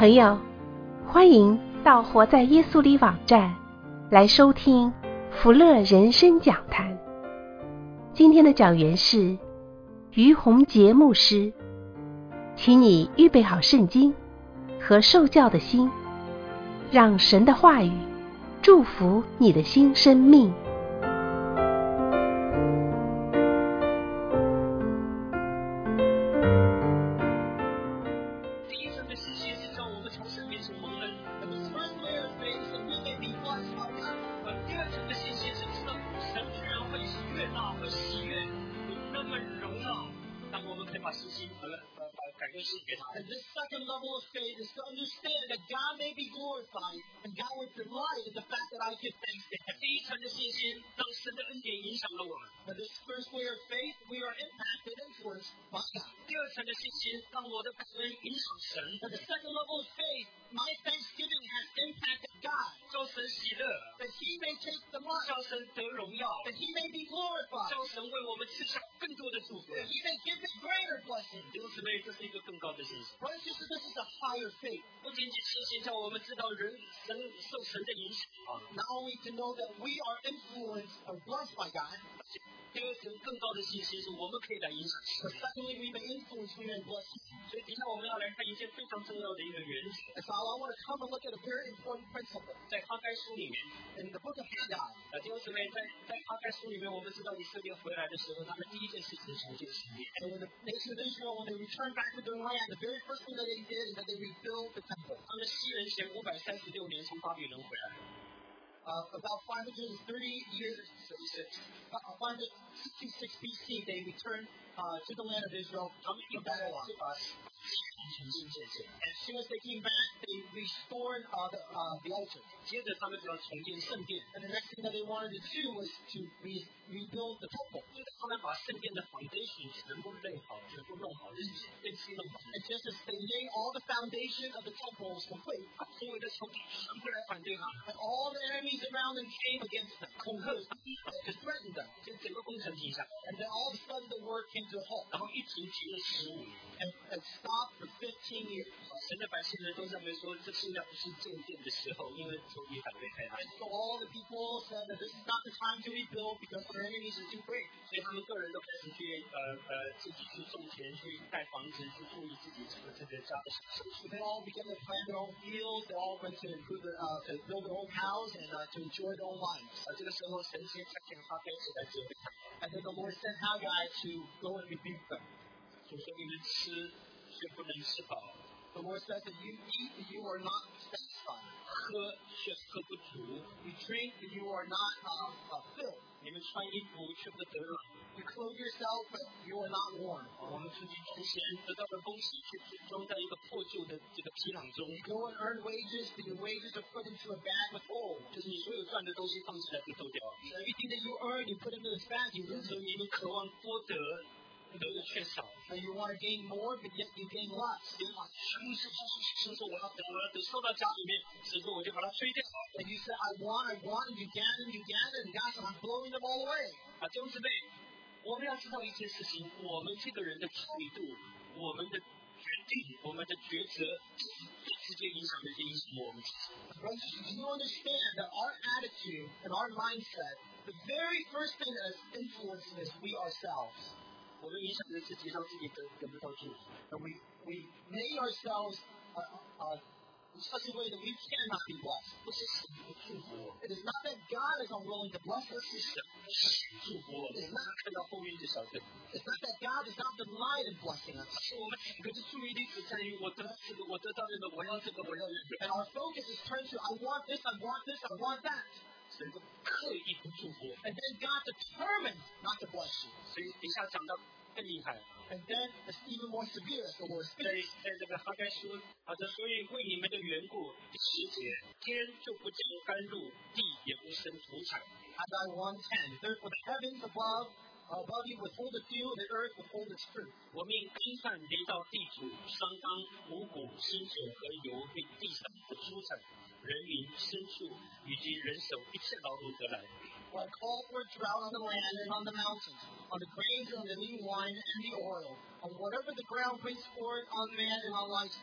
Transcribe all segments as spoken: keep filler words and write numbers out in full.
朋友，欢迎到活在耶稣里网站来收听福乐人生讲坛。今天的讲员是于洪杰牧师，请你预备好圣经和受教的心，让神的话语祝福你的新生命。 And this second level of faith is to understand that God may be glorified and God would delight in the fact that I give thanks to Him. 第一层的信心让神的恩典影响了我们。And this first layer of faith, we are impacted, influenced by God. 第二层的信心让我的感恩影响神。And the second level of faith, my thanksgiving has impacted God. 叫神喜乐 that He may take the mark. 叫神得荣耀 that He may be glorified. 叫神为我们赐下更多的祝福 that He may give me greater blessings. 弟兄姊妹，这是一个更高的信心。Brothers and sisters, this is a higher faith. 不仅仅信心叫我们知道人神受神的影响 Not only to know that we are influenced or blessed by God. 第二层更高的信心是我们可以来影响神。But secondly, we may influence, we may bless. 所以，等一下我们要来看一件非常重要的一个原则。And so I want to come and look at a very important principle. 在哈该书里面 ，in the book of Haggai. 啊，弟兄姊妹，在在哈该书里面，我们知道以色列回来的时候，他们第一件事情重建圣殿。So when the nation of Israel, when they returned back to their land, the very first thing that they did is that they rebuilt the temple. 他们西元前五百三十六年从巴比伦回来。Uh, about five hundred thirty years, uh, five hundred sixty-six B C, they returned uh, to the land of Israel from Babylon. As soon as they came back, they restored uh, the, uh, the altar. And the next thing that they wanted to do was to re- rebuild the temple. And just as they laid all the foundation of the temple was complete, and all the enemies around them came against them, to threaten them. And then all of a sudden the work came to a halt. And, and stopped for fifteen years. And so all the people said that this is not the time to rebuild because their enemies are too great. So they all began to plant their own fields. They all went to improve their, uh, to build their own house and uh, to enjoy their own lives. And then the Lord sent Haggai to go and rebuke them. The Lord says that you eat and you are not satisfied. You drink and you are not uh, uh, filled. You clothe yourself but you are not warm. You go and earn wages, but your wages are put into a bag with holes. Everything that you earn, you put into this bag, you lose it. So you want to gain more, but yet you gain less. And you say, I want, I want, and you gather, and you gather, and God said, I'm blowing them all away. 啊，弟兄姊妹，我们要知道一件事情，我们这个人的态度，我们的决定，我们的抉择，最直接影响的是影响我们自己。Brothers, you understand that our attitude and our mindset, the very first thing that is influencing us, we ourselves. 我们影响着自己，让自己得得不到祝福。And we we made ourselves uh, uh, in such a way that we cannot be blessed. 不是神不祝福我。It is not that God is unwilling to bless us. 是神不祝福我。It's not 看到后面就晓得。It's not that God is not delight in blessing us. 是我们整个的注意力只在于我得这个，我得到那个，我要这个，我要那个。And our focus is turned to I want this, I want this, I want that. 神就刻意不祝福。And then God determined not to bless you. 所以底下讲到更厉害。And then it's even more severe as the Lord speaks. 在在这个哈该书，好的，所以为你们的缘故，第十节，天就不降甘露，地也不生土产。Haggai one ten. Therefore the heavens above above you withhold the dew, the earth withhold its fruit. 我命干旱临到地土，桑冈、五谷、新酒和油，并地上的蔬菜。人民、牲畜以及人手一切劳碌得来。Like call for drought on the land and on the mountains, on the grains and the new wine and the oil, on whatever the ground brings forth on man and on livestock,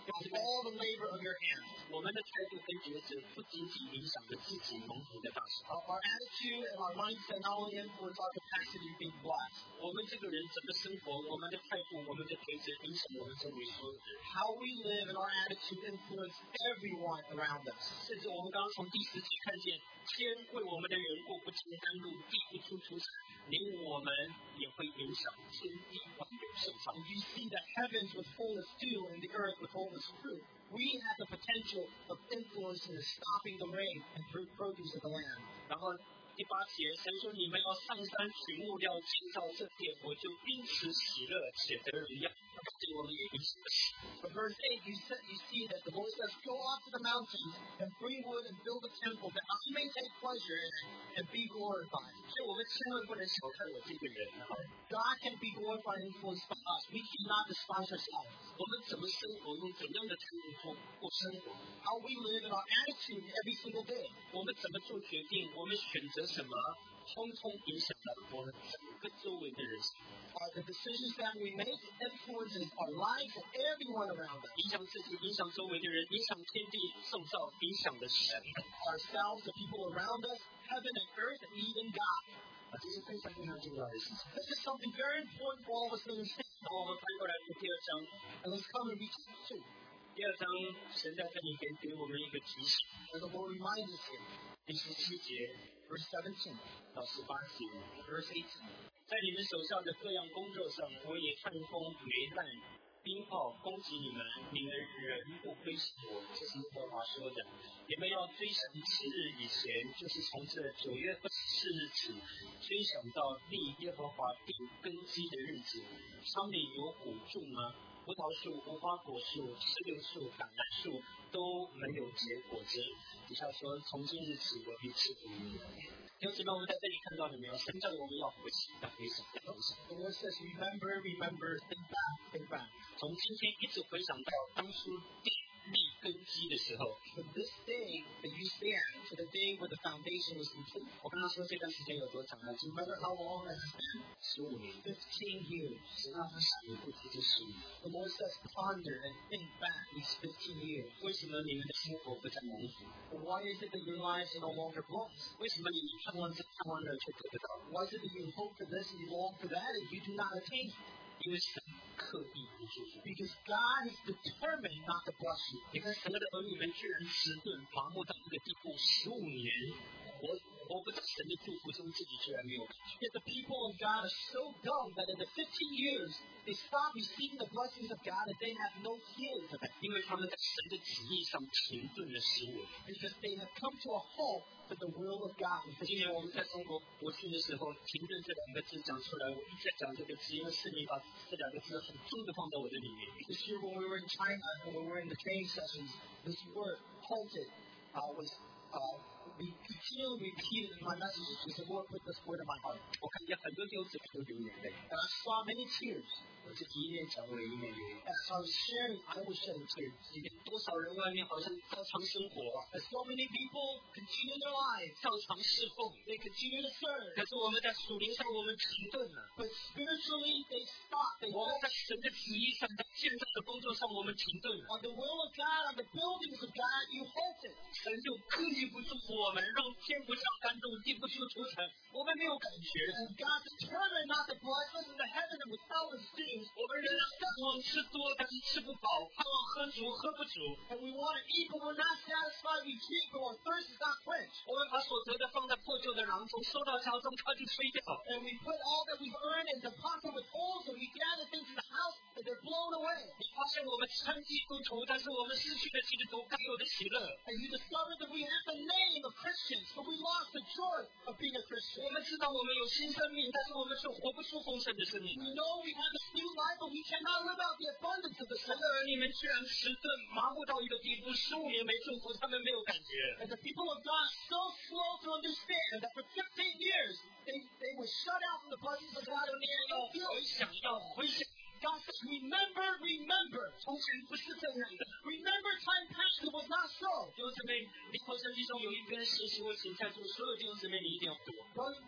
of all the labor of your hands. 我们的态度跟抉择不仅仅影响着自己蒙福的大小。Our attitude and our mindset not only influence our capacity to be blessed. 我们这个人怎么生活，我们的态度，我们的抉择影响我们周围所有的人。How we live and our attitude influence everyone around us. 甚至我们刚刚从第十节看见，天为我们的缘故不进甘露，地不出出产，连我们也会影响天地万有盛放。You see that heavens withhold its dew and the earth withhold its fruit. We have the potential of influencing and stopping the rain and fruit produce of the land. 然后第八节，神说你们要上山取木料建造圣殿，我就因此喜乐，且得荣耀。对我们也因此喜。But verse eight, you, said, you see that the Lord says, go off to the mountains and bring wood and build a temple that I may take pleasure in it and be glorified. 所以我们千万不能小看我这个人啊。God can be glorified and influenced by us. We cannot despise ourselves. 我们怎么生活，用怎样的态度过过生活 ？How we live and our attitude every single day. 我们怎么做决定，我们选择什么，通通影响了我们整个周围的人生。Uh, the decisions that we make influences our lives and everyone around us. 影响自己，影响周围的人，影响天地创造，影响的神。Ourselves, the people around us, heaven and earth, and even God. 啊，这是非常非常重要的事情。This is something very important for all of us to understand. 好，我们翻过来读第二章。And let's come and read two. 第二章，神在这里给给我们一个提醒。And the Lord reminds us here. 第十七节 ，verse seventeen 到十八节 ，verse eighteen。在你们手下的各样工作上，我也看风、霉烂、冰雹攻击你们，你们仍不归向我。这是耶和华说的。你们要追想七日以前，就是从这九月二十四日起，追想到立耶和华定根基的日子。仓里有谷种吗？葡萄树、无花果树、石榴树、橄榄树都没有结果子。底下说，从今日起，我必赐福于你。弟兄姊妹，我们在这里看到了没有？神叫我们要回想，要回想，要回想。The Lord says, remember, remember, think back, think back. 从今天一直回想到当初地立根基的时候。From this day that you stand to the day where the foundation was complete. 我刚刚说这段时间有多长呢？ Do you remember how long it has been? 十五年。Fifteen years. 神让他想过去这十五年。The Lord says, ponder and think back these fifteen years. 为什么你们的生活不再蒙福 ？Why is it that your lives are no longer blessed? 为什么你们盼望这盼望那却得不到 ？Why is it that you hope for this and you long for that and you do not attain? 因为神刻意不祝福。Because God is determined not to bless you. 你看神的儿女们居然迟钝麻木到这个地步，十五年，我我不在神的祝福中，自己居然没有感觉。Yet the people of God are so dumb that in the fifteen years they stop receiving the blessings of God and they have no feelings of it. 因为他们在神的旨意上停顿了十五年。Because they have come to a halt to the will of God. 今年我们在中国国庆的时候，停顿这两个字讲出来，我一直在讲这个字，因为是你把这两个字很重的放在我的里面。This year when we were in China, when we were in the training sessions, this word halted uh, was uh, we continually repeated in my messages because the Lord put this word in my heart. 我看见很多弟兄姊妹都流眼泪 and I saw many tears. 我自己一面讲，我也一面流眼泪。As I was sharing, I was shedding tears. 今天多少人外面好像照常生活 As so many people continue their lives, 照常侍奉 they continue to serve. 可是我们在属灵上我们停顿了。But spiritually they stop. They 我们在神的旨意上，在建造的工作上我们停顿了。On the will of God, on the buildings of God, you halted. 神就刻意不祝福我们，让天不降甘露，地不出土产，我们没有感觉。And God determined not to bless us in the heaven and without esteem. 我们仍然盼望吃多，但是吃不饱；盼望喝足，喝不足。And we want to eat, but we're not satisfied. We drink, but our thirst is not quenched. 我们把所得的放在破旧的囊中，收到家中，它就吹掉。And we put all that we've earned in the pocket with holes, and we gather things in the house, and they're blown away. 你发现我们称基督徒，但是我们失去了基督徒该有的喜乐。And you discover that we have the name of Christians, but we lost the joy of being a Christian. 我们知道我们有新生命，但是我们却活不出丰盛的生命。We know we have a new life, but we cannot live out the abundance of the Son. 你们居然迟钝麻木到一个地步，十五年没祝福，他们没有感觉。And the people of God are so slow to understand that for fifteen years they they were shut out from the blessings of God. 要回想，要回想。God says, remember, remember. 从前不是这样的。Remember time past, it was not so. 弟兄姊妹，灵魂圣经中有一篇信息，我请在座所有弟兄姊妹你一定要读。Brother,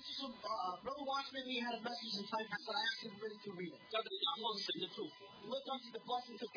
uh, Brother Watchman, he had a message in time past, but I asked everybody to read it. 叫做仰望神的祝福。Look unto the blessings of God.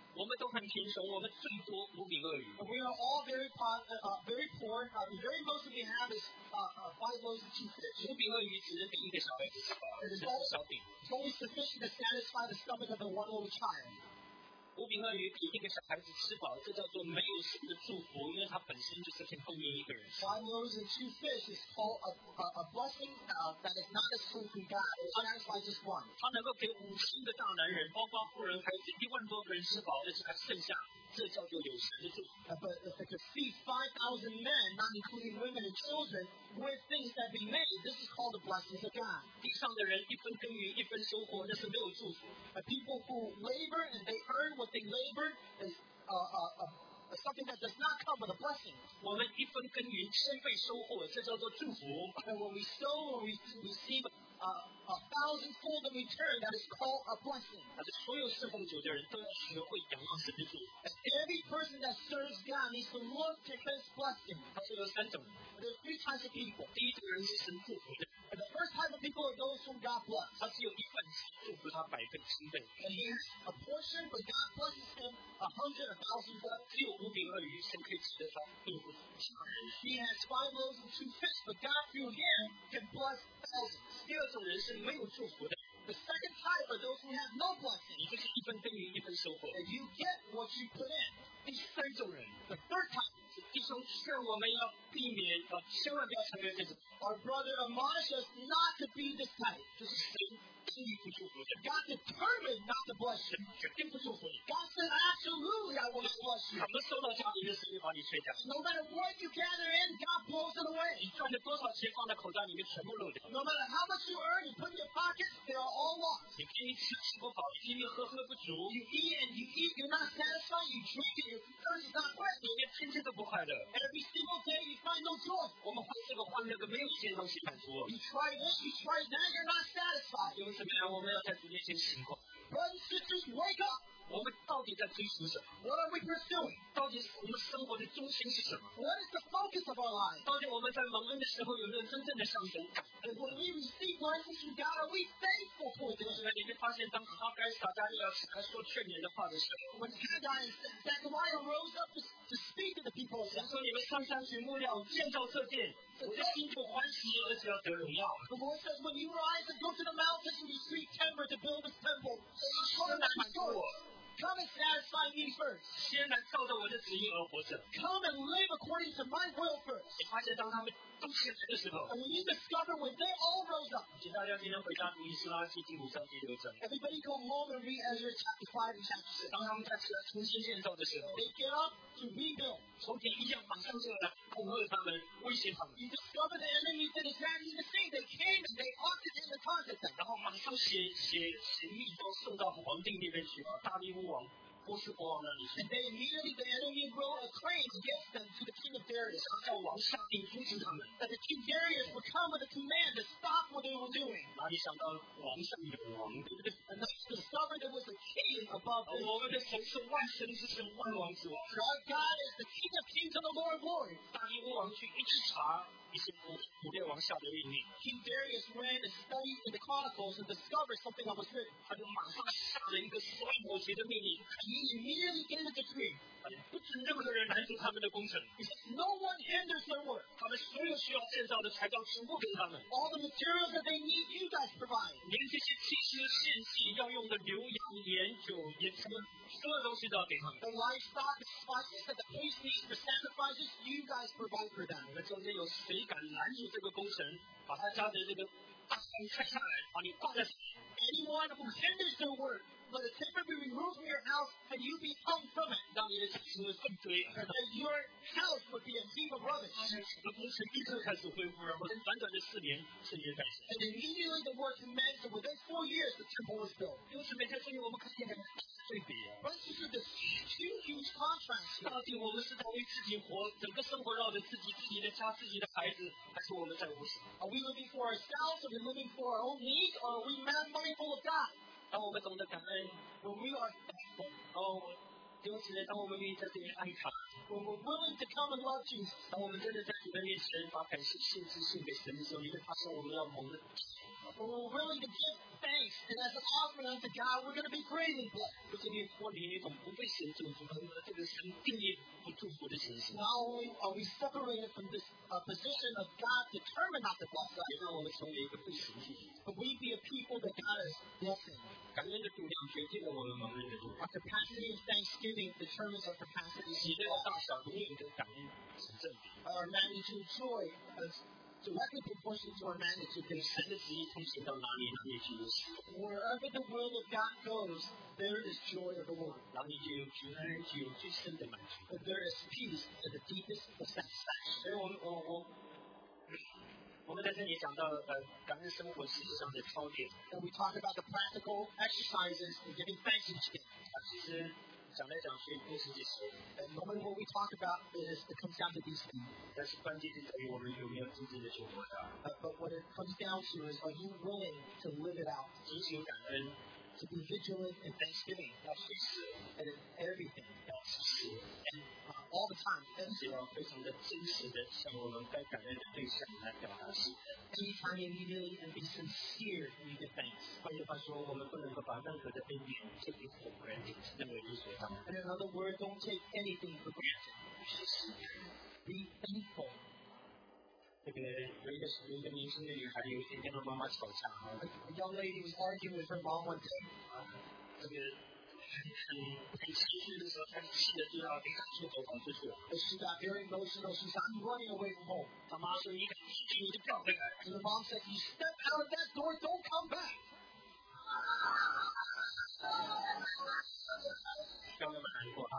我们都很贫穷，我们最多五饼二鱼。 We are all very poor, uh, very poor. Uh, the very most that we have is uh, uh, five loaves and two fish. 五饼二鱼只能给一个小孩子吃饱，只是小饼。 It's only sufficient to satisfy the stomach of the one little child. 五饼二鱼给一个小孩子吃饱，这叫做没有神的祝福，因为它本身就是可以供应一个人。 Five loaves and two fish is called a, a, a blessing uh, that is not a fruit from God. It satisfies just one. 他能够给五千个大男人，包括妇人孩子一万多个人吃饱，而且还剩下，这叫做有神的祝福。 Uh, but if it could feed five thousand men, not including women and children, with things that be made, this is called the blessings of God. 地上的人一分耕耘一分收获，那是没有祝福。 Uh, people who labor and they earn what they labor is uh, uh, uh, something that does not come with a blessing. 我们一分耕耘千倍收获，这叫做祝福。 And when we sow, when we receive uh, a thousandfold in return, that is called a blessing. 但是所有侍奉主的人都要学会仰望神的主。 Every person that serves God needs to look to His blessing. 他说有三种人。 There are three types of people. 第一种人是神祝福的。 And the first type of people are those whom God bless. 他只有一份祝福他百倍千倍。 And he has a portion, but God blesses him a hundred, a thousandfold. 只有五饼二鱼，神可以吃得他并不其他人。 He has five loaves and two fish, but God through him can bless thousands. 第二种人是没有祝福的。 The second type are those who have no blessing. 你就是一分耕耘一分收获。 And you get what you put in. 第三种人， The third type. 弟兄劝我们要避免啊，千万不要成为这种。 Our brother admonishes us not to be this type. 就是神轻易不祝福的。 God determined not to bless you. 绝对不祝福你。 God said, absolutely, I will not bless you. 怎么收到家里的神就把你吹掉。 No matter what you gather in, God blows it away. 你赚了多少钱放在口袋里面全部漏掉。 No matter how much you earn, you put in your pockets, they are all lost. 你偏偏吃吃不饱，你偏偏喝喝不足， You eat and you eat, you're not satisfied, you drink and your thirst is not quenched. 里面天天都不快乐。 Every single day you find no joy. 我们换这个换那个，没有一件东西满足我。 You try this, you try that, you're not satisfied. 因为怎么样，我们要在主面前醒过来。 Brothers and sisters, wake up. 我们到底在追求什么？ What are we pursuing? 到底我们生活的中心是什么？ What is the focus of our lives? 到底我们在蒙恩的时候有没有真正的向神感恩？ And when we receive blessings from God, are we thankful for 就 this? 是你会发现，当哈该撒加利亚起来说劝勉的话的时候， When Haggai and Zechariah rose up to, to speak to the people of 神 God, 说你们上山寻木料，建造这殿，我的心就欢喜，而且要得荣耀。 the Lord says, when you rise and go to the mountains and retreat timber to build this temple, 先来满足我， come and satisfy me first. 先来照着我的旨意而活着。 Come and live according to my will first. 你发现，当他们都起来的时候， And when you discover when they all rose up, 请大家今天回家读以斯拉记第五章第六章。 everybody go home and read Ezra chapter five and chapter six. 当他们再起来重新建造的时候， They get up to rebuild. 仇敌一样马上就来恐吓他们，威胁他们， You discover the enemy did exactly the same. They came and they acted in the context. 然后马上写写写密奏送到皇帝那边去，大利乌王、波斯国王那里去。 And they immediately, the enemy wrote a claim against them to the king of Darius. 他叫王下令阻止他们。 That the king Darius would come with a command to stop what they were doing. 哪里想到王上有王，对不对？ And they discovered there was a king above them. 我们的神是万神之神，万王之王。 Our God is the King of Kings and the Lord of Lords. 大利乌王去一直查一些古古列王下的命令， King Darius went and studied in the Chronicles and discovered something that was written. 他就马上下了一个所有妥协的命令， He immediately gave a decree. 不准任何人拦阻他们的工程。 He said, no one hinders their work. 他们所有需要建造的材料全部给他们， All the materials that they need, you guys provide. 连这些祭司献祭要用的牛羊、盐、酒、盐什么，所有东西都要给他们。 The livestock, the spices that the priest needs for sacrifices, you guys provide for them. 你们中间有谁敢拦阻这个工程，把他家的这个大山拆下来，把你挂在上面？ Anyone who hinders their work, let a timber be removed from your house and you be hung from it. 让你的家成为粪堆， And then your house would be a heap of rubbish. 整个工程立刻开始恢复，然后短短的四年，圣洁改写。 And immediately the work commenced, and within four years the temple was built. 就是每天所以我们看见对比啊， But this is this two huge contrast. 到底我们是在为自己活，整个生活绕着自己、自己的家、自己的孩子，还是我们在乎神？ Are we living for ourselves? Are we living for our own needs? Or are we mindful of God? 当我们懂得感恩， When we are thankful, 然后丢起来，当我们愿意在这里爱他， when we're willing to come and love Jesus, 当我们真的在主的面前把感谢献祭献给神的时候，你会发现我们要蒙的。 we're willing to give thanks, and as an offering unto God, we're going to be greatly blessed. 不是你脱离一种不被神祝福的这个神定义不祝福的形式。 Not only are we separated from this uh, position of God determined not to bless us, 也让我们成为一个被神祝福。 but we be a people that God is blessing. 感恩的度量决定了我们蒙恩的度。 Our capacity of thanksgiving determines our capacity 喜 to 乐的 bless. 大小永远跟感恩成正比。 Our magnitude of joy is directly proportional to our magnitude of 神的旨意通行到哪里，哪里就有喜乐， Wherever the will of God goes, there is joy of the Lord. 哪里就有平安，就有最深的满足。 But there is peace at the deepest of satisfaction. 所以我们我我我们在这里讲到呃感恩生活实际上的操练 And we talk about the practical exercises in giving thanks each day. 啊，其实讲来讲去都是这些， And normally what we talk about is it comes down to these things. 但是关键就在于我们有没有真正的去活到， Uh, but what it comes down to is, are you willing to live it out, 提醒感恩， to be vigilant in thanksgiving 要随时， and in everything, 要时时， and uh, all the time, 但是要非常的真实的向我们该感恩的对象来表达喜乐。 anytime immediately, and be sincere when you give thanks. 换句话说，我们不能够把任何的恩典这个否认，认为理所当然。 And in other words, don't take anything for granted. 是是。 Be thankful. 这个有一个有一个年轻的女孩，有一天跟她妈妈吵架啊， A, a young lady was arguing with her mom one day. 这个很很情绪的时候，她气的就要离开出走跑出去了。 As she got very emotional, she started running away from home. 她妈说：“你敢出去，你就不要回来。 And the mom said, you step out of that door, don't come back. ” 不要那么难过啊！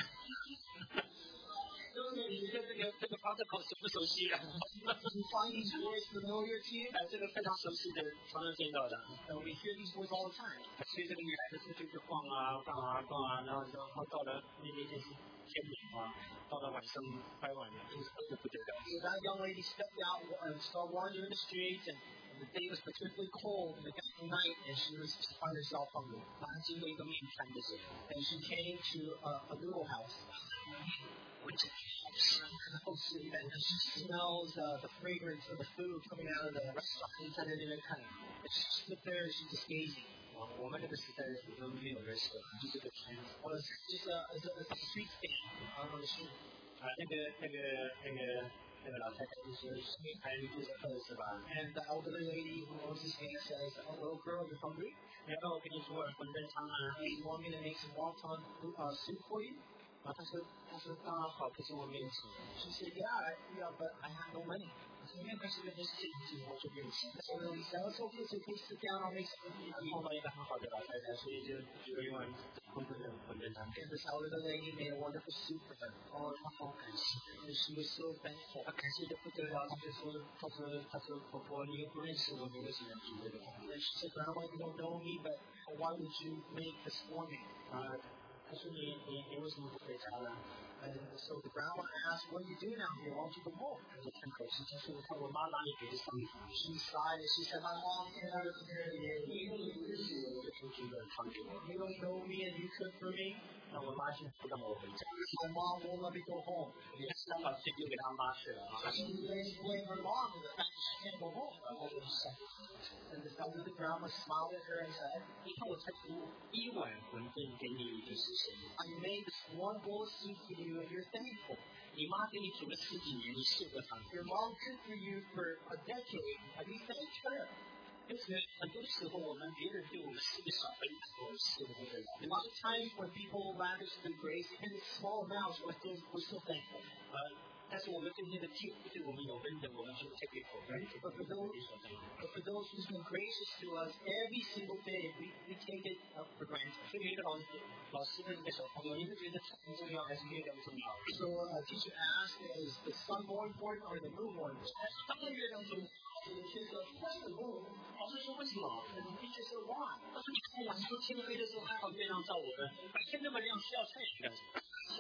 就是你的这个这个 protocol 熟不熟悉啊？ Do you find these words familiar to you? 哎，这个非常熟悉的，常常见到的。 And we hear these words all the time. 所以这个女孩子出去就逛啊逛啊逛啊，然后然后到了那那天是天明啊，到了晚上快晚了，就是饿得不得了。 So that young lady stepped out and started wandering the streets, and the day was particularly cold, and it got night, and she was she found herself hungry. 她经过一个面摊的时候， And she came to a, a noodle house. 闻起来好香。 And she smells uh, the fragrance of the food coming out of the restaurant. 站在那边看， And she stood there and she's just gazing. 我我们那个时代都没有人舍，就是个摊子。 Well, it's just a, it's a, it's a street stand on the street. 啊，那个那个那个那个老太太就说：“还有就是饿是吧？ And the elderly lady who owns this stand says, oh, little girl, you're hungry? 要不要我给你煮碗馄饨汤啊？” Uh, you want me to make some wonton uh, soup for you? 啊，他说他说当然好，可是我没有钱。 She said, yeah, I, yeah, but I have no money. 我说没有关系，没关系，我就没有钱。 So the lady said, it's okay, so please sit down, I'll make some food for you. 碰到一个很好的老太太，所以就煮了一碗馄饨的馄饨汤。 And this elderly lady made a wonderful soup for her. 哦，她好感谢， And she was so thankful. 她感谢的不得了。她就说，她说她说婆婆，你又不认识我，你为什么要煮这个汤？ And she said, Grandma, you don't know me, but why would you make this for me? 啊，她说你你你为什么不回家呢？ And so the grandma asked, what do you do now here? Why don't you go home? 她说叹口气，她说我看我妈哪里给的上饭， She sighed and she said, my mom can't ever prepare today. 你又不认识我，就煮煮了汤给我。 You don't know me and you cook for me? 那我妈现在不让我回家， My mom won't let me go home. 也是她把罪丢给她妈去了啊。 She blamed her mom for the fact that she can't go home. 然后我就想， And the elderly grandma smiled at her and said, 你看我才煮一碗馄饨给你，就是谁？ I made this one bowl of soup for you and you're thankful. 你妈给你煮了十几年，你谢过她？ Your mom cooked for you for a decade. Have you thanked her? 就是很多时候，我们别人对我们施个小恩，我们施的不得了。 A lot of times when people lavish the grace in small amounts, we're still, we're still thankful. 呃，但是我们对那个对对我们有恩的，我们就 take it for granted，我们理所当然。 But for those who's been gracious to us every single day, we, we take it uh, for granted. 所以有一个老师老师问一个小朋友，你是觉得太阳重要还是月亮重要？ So a teacher asked, is the sun more important or the moon more important? 当然月亮重要。 So the kid said, what's the moon? 老师说为什么？ And the teacher said, why? 他说你看晚上天黑的时候还好月亮照我们，白天那么亮需要太阳干什么？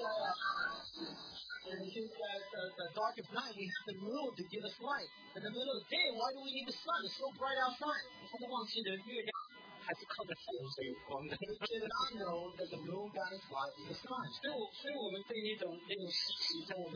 And the kid said, the, the darkest night we have the moon to give us light. In the middle of the day, why do we need the sun? It's so bright outside. 他都忘记了月亮还是靠着太阳才有光的。 They did not know that the moon got its light from the sun. 所以我，所以我们对那种那种事情，在我们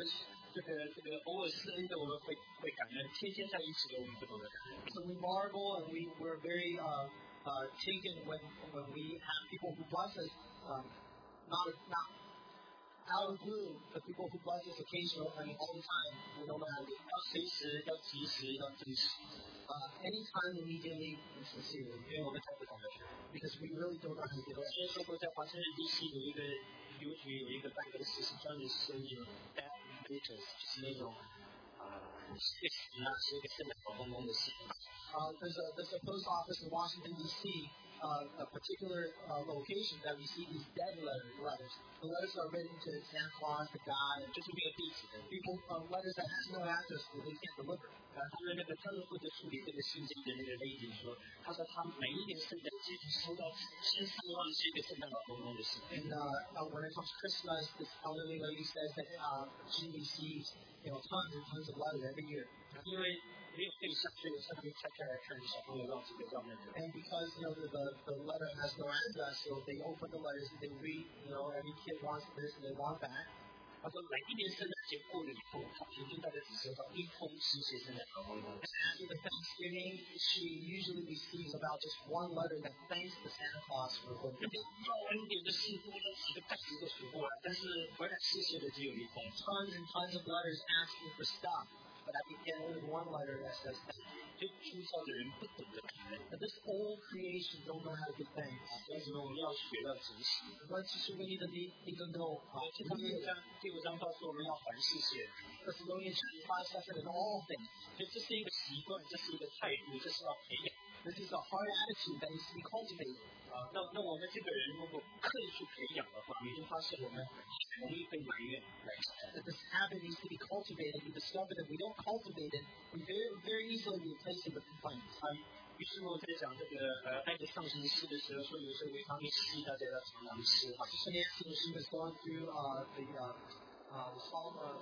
这个这个偶尔施恩的我们会会感恩，天天在一起的我们不懂得感恩。 So we marvel and we we're very uh, uh, taken when when we have people who bless us, um, not not out of the blue, but people who bless us occasionally, I mean all the time. We don't know how to do it. 要随时，要及时，要真实， Uh, anytime, immediately, and sincerely, 因为我们才不懂得感恩。 because we really don't know how to do 我 it. 之前说过，在华盛顿 D C 有一个邮局有一个办公室是专门收那种 debt letters，就是那种啊写信啊，写给圣诞老公公的信。 Uh, there's a there's a post office in Washington D C, uh, a particular uh, location that receives these dead letter, letters. The letters are written to Santa Claus, to God, and 就是没有地址的， people uh, letters that has no address that they can't deliver. 啊，他们那个专门负责处理这个信件的那个 lady 说，他说他每一年圣诞节收到千上万些个圣诞老公公的信。 And uh, uh, when it comes to Christmas, this elderly lady says that uh, she receives you know tons and tons of letters every year. 因为没有对象，所以我上面拆开来看，小朋友要这个要那个。 And because you know the, the the letter has no address, so they open the letters and they read. You know, every kid wants this and they want that. 他说每一年圣诞节过了以后，他平均大概只收到一封书写圣诞老公公。 And after the Thanksgiving, she usually receives about just one letter that thanks the Santa Claus for what he 那 did. 个要恩典的信多到几个袋子都数不完，但是回来谢谢的只有一封。 Tons and tons of letters asking for stuff, but at the end only one letter that says thank you. 所以初造的人不懂得感恩。 But this old creation don't know how to give thanks. 为什么我们要学要珍惜？ But just we need to need, need to know. 啊， Uh, 这他们第五章第五章告诉我们要凡事谢。 Thessalonians chapter five says that in all things. 所以这是一个习惯，这是一个态度，这是要培养。 This is a heart attitude that needs to be cultivated. 啊，那那我们这个人如果刻意去培养的话，你就发现我们很容易被埋怨来挑战。 That this habit needs to be cultivated. We discover that we don't cultivate it, we very very easily replace it with complaints. 啊，于是我在讲这个呃爱的上行诗的时候，说有时候维他命 C 大家要常常吃哈。 Sister Nancy, when she was going through uh, the uh, uh, the Psalm of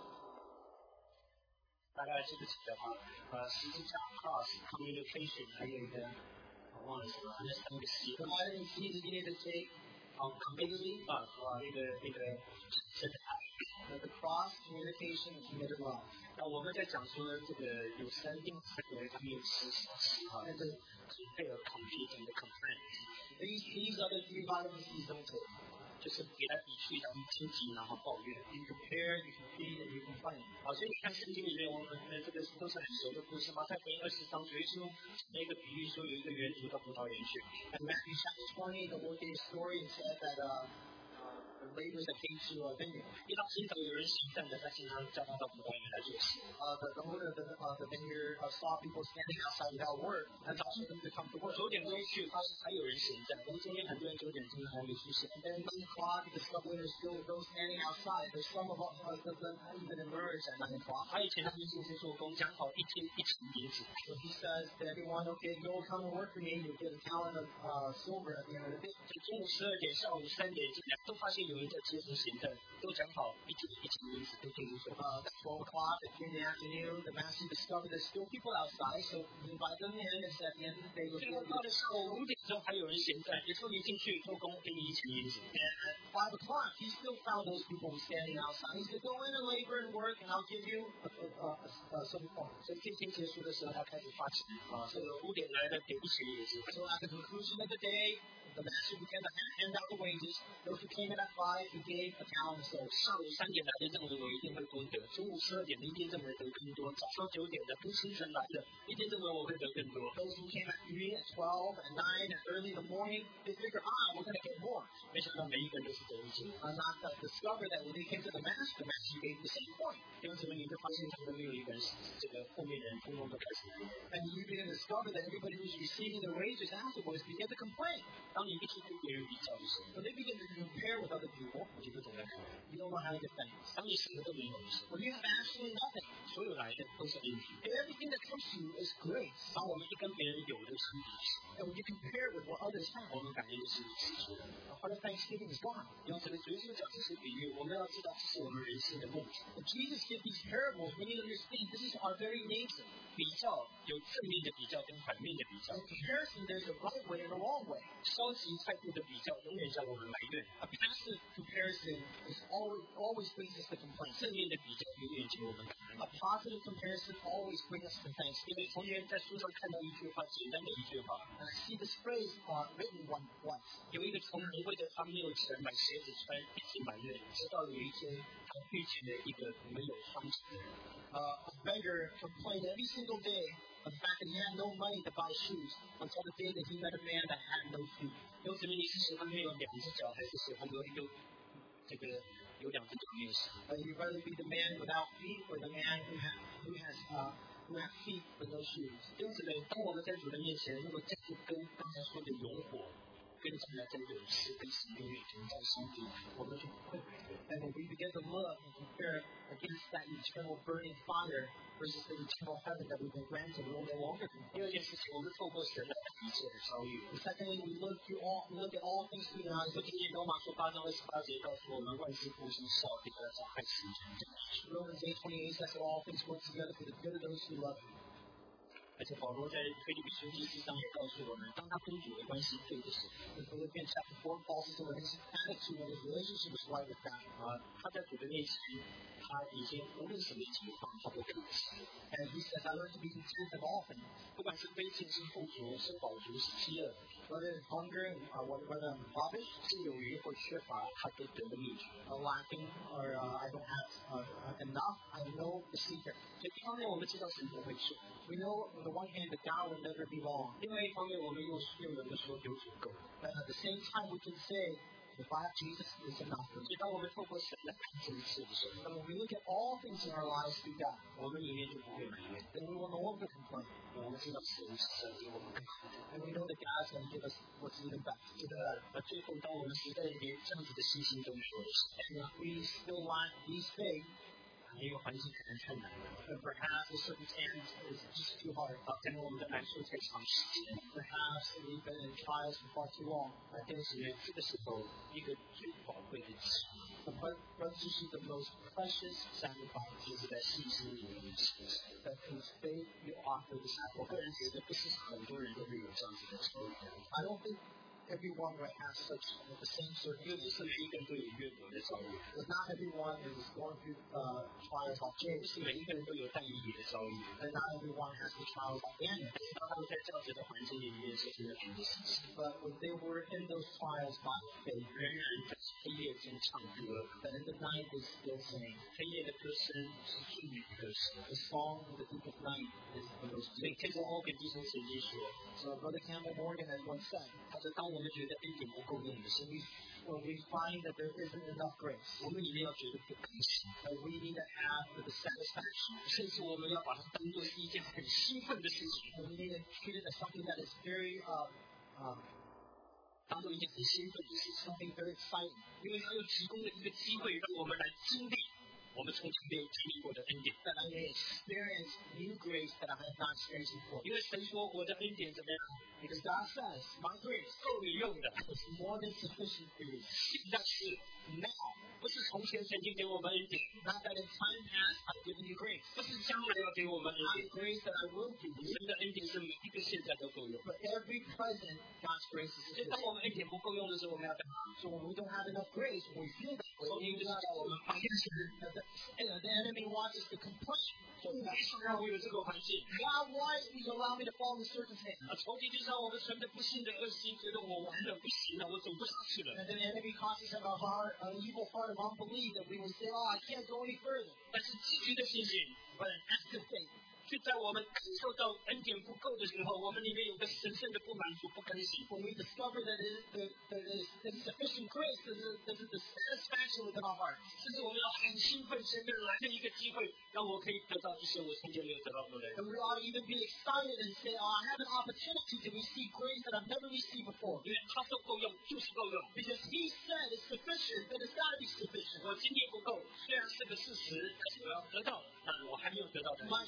大家记不记得哈？呃，十字架 cross communication 还有一个我忘了什么，那三个 C。 the vitamin C that you need to take, 啊 community 啊啊那个那个真的爱。 uh, the cross, communication, and committed love. 那我们在讲说这个有三定三个维他命 C 哈， And the, compare compete and complain。 these these other three vitamin C's don't take. 就是比来比去，然后积极，然后抱怨。 You compare, you compete, and you complain. 好，所以你看圣经里面，我们呃这个都是很熟的故事。马太福音二十章，耶稣那个比喻说，有一个园主到葡萄园去， In Matthew chapter twenty, the Lord gave a story and said that uh, uh, the laborers that came to a vineyard. 一大清早有人行善的，他经常叫他到葡萄园来做事。 Uh, the, the owner of the, uh, the vineyard uh, saw people standing outside without work and asked them to come to work. 九点钟去，发现还有人行善。我们今天很多人九点钟还没出现。 And then nine o'clock, the subway is still those standing outside. There's some of us uh, that haven't even emerged at nine o'clock. 他以前他们进去做工，讲好一天一层银子。 So he says to everyone, okay, go come and work for me. You'll get a talent of uh, silver at the end of the day. 中午十二点、下午三点进来，都发现有人在街头行善，都讲好一天一层银子，都进去做。 Uh, twelve o'clock, at three in the afternoon, the master discovered there's still people outside, so he invited them in and said at the end of the day, we'll 最 give 后 you 到了下午五点钟，还有人闲在，也说你进去做工，给你一层银子。 And at five o'clock, he still found those people who were standing outside. He said, go in and labor and work, and I'll give you a, a, a, a silver coin. 所以这天结束的时候，他开始发钱啊，这个五点来的给一层银子。 So at the conclusion of the day, the master began to hand out the wages. Those who came in at five, he gave a talent of silver. 上午三点来的认为我一定会多得，中午十二点的一定认为得更多，早上九点的跟清晨来的一定认为我会得更多。 Those who came at three, at twelve, at nine, and early in the morning, they figure, ah, we're going to get more. 没想到每一个人都是得一层。 Uh, not uh, discover that when they came to the master, the master gave the same coin. 弟兄姊妹，你就发现他们没有一个人是这个后面的人通通都开始来。 And you begin to discover that everybody who's receiving their wages afterwards began to complain. 当你一去跟别人比较的时候， So they begin to compare with other people. 你就不懂得感恩。 You don't know how to give thanks. 当你什么都没有的时候， When you have absolutely nothing, 所有来的都是恩典。 if everything that comes to you is grace. 当我们一跟别人有的相比的时候， And when you compare with what others have, 我们感觉就是失去了。 a heart of thanksgiving everything is gone. 用这个耶稣讲这些比喻，我们要知道这是我们人性的梦想。 If Jesus gives these parables, we need to understand this is our very nature. 比较有正面的比较跟反面的比较。 In comparison, there's a right way and a wrong way. 消极态度的比较永远让我们埋怨。 A passive comparison is always always brings us to complaint. 正面的比较永远请我们感恩。 A positive comparison always brings us to 因 thanksgiving. 为从前在书上看到一句话，简单的一句话， And I see this phrase uh, written one once. 有一个穷人为了他没有钱买鞋子穿，一直埋怨，直到有一天他遇见了一个没有双脚的人。 Uh, a beggar complained every single day of the fact that he had no money to buy shoes until the day that he met a man that had no feet. 有什么你是喜欢没有两只脚，还是喜欢有有这个有两只脚没有鞋？ Uh, you'd rather be the man without feet or the man who has who has uh, who has feet but no shoes. 因此呢，当我们在主的面前，如果这个跟刚才说的勇火，跟起来在勇士跟神永远同在心底，我们就不会埋怨。 And when we begin to look and compare against that eternal burning fire versus the eternal heaven that we've been granted, we will no longer 第 complain. 二件事情，我们透过神来看一切的遭遇。 And secondly, we look through all we look at all things through the eyes 这 of 今天罗马书八章二十八节告诉我们，万事互相效力，要照爱神成就。 Romans eight twenty-eight says that all things work together for the good of those who love him. 而且保罗在腓立比书第四章也告诉我们，当他跟主的关系对的时候， In Philippians chapter four, Paul says that when his attitude and his relationship is right with God, 啊，他在主的面前，他已经无论什么情况，他都可以吃。 and he says, I learned to be content of all things, 不管是卑贱是富足，是饱足是饥饿， whether it's hunger, uh, whether I'm impoverished, 是有余或缺乏，他都得了秘诀。 uh, lacking, or uh, I don't have uh, uh, enough, I know the secret. 所以一方面我们知道神不会错， We know on the one hand that God will never be wrong, 另外一方面我们又又能够说有足够。 but at the same time we can say, if I have Jesus, it's enough for 所 me. 以当我们透过神来看这一切的时候， And when we look at all things in our lives through God, 我们里面就不会埋怨， then we will no longer complain. 我们知道神是神给我们更好的。 And we know that God is going to give us what's even better. even better. 而最后，当我们实在连这样子的信心都没有的时候， And if we still lack these things, 因为环境可能太难了， then perhaps the circumstance is just too hard. 啊，可能我们的难处太长时间。 Perhaps we've been in trials for far too long. 啊，但是呢，这个时候一个最宝贵的机会， But bro- brothers and sisters, the most precious sacrifice 就是在信心里面实现。 that is faith you offer the 我个 sacrifice. 人觉得，不是很多人都会有这样子的机会， I don't think everyone will have such uh, the same 因为不 circumstances. 是每一个人都有约伯的遭遇， Because not everyone is going through uh, trials like 不 James, 是每一个人都有但以理的遭遇。 and not everyone has the trials like Daniel. 当他们在这样子的环境里面，是真的很信心， But when they were in those trials by faith, 仍然在黑夜中唱歌。 that in the night they still sing. 黑夜的歌声是最美的歌声。 The song of the deep of night is the most 所以 beautiful. 天国摩根弟兄曾经说， So Brother Campbell Morgan has once said, 他说：“当我们觉得恩典不够用的时候， when we find that there isn't enough grace, 我们里面要觉得不甘心， that we need to have the satisfaction, 甚至我们要把它当做是一件很兴奋的事情， and we need to treat it as something that is very, uh, um, 当做一件很兴奋的事情， something very exciting. 因为他又提供了一个机会，让我们来经历我们从前没有经历过的恩典。 That I may experience new grace that I have not experienced before. 因为神说我的恩典怎么样， Because God says, my grace 够你用的。 is more than sufficient for you. 现在是 Now, 不是从前曾经给我们恩典， not that in time past I've given you grace, 不是将来要给我们恩 not 典。 grace that I will give you, 神的恩典是每一个现在都够用。 but every present God's grace is 所以当 sufficient. 我们恩典不够用的时候，我们要干嘛？ So when we don't have enough grace, when we feel that way, 所以 we 就是 not 叫我们发现神， that the, you know, the enemy wants us to complain. So 为什么让我有这个环境？ God, why do you allow me to fall in this circumstance? 啊，仇敌就是让我们存着不信的恶心，觉得我完了，不行了，我走不下去了。 And then the enemy causes us to have a heart, an evil heart of unbelief that we will say, oh, I can't go any further. 但是积极的信心， But an active faith, 就在我们感受到恩典不够的时候，我们里面有个神圣的不满足、不甘心。 when we discover that it is, that, that it is, that is sufficient grace, that is, that is the satisfaction within our heart. 甚至我们要很兴奋，神的来了一个机会，让我可以得到一些我从前没有得到过的。 And we ought to even be excited and say, oh, I have an opportunity to receive grace that I've never received before. 因为他说够用，就是够用。 Because he said it's sufficient, then it's got to be sufficient. 我经验不够，虽然是个事实，但是我要得到，但我还没有得到的。 My experience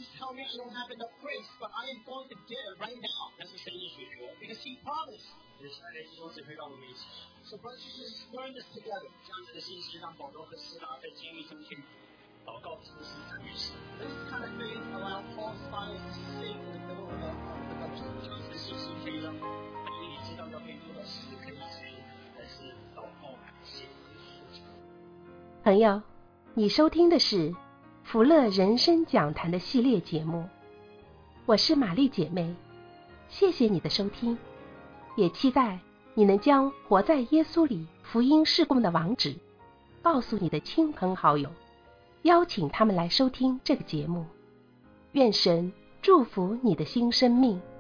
tell me I don't have enough grace, but I am going to get it right now. 但是神已许说， Because he promised. 就是在弟兄姊妹让我们一起， So brothers and sisters, learn this together. 这样子的信息让保罗和希拉在监狱中去祷告服侍赞美神。 This kind of faith allowed Paul and Silas to sing in the middle of the, of the dungeon. 这样子的信息可以让当你知道要被做的事可以谁，但是祷告感谢和诉求。 朋友，你收听的是福乐人生讲坛的系列节目，我是玛丽姐妹，谢谢你的收听，也期待你能将活在耶稣里福音事工的网址告诉你的亲朋好友，邀请他们来收听这个节目。愿神祝福你的新生命。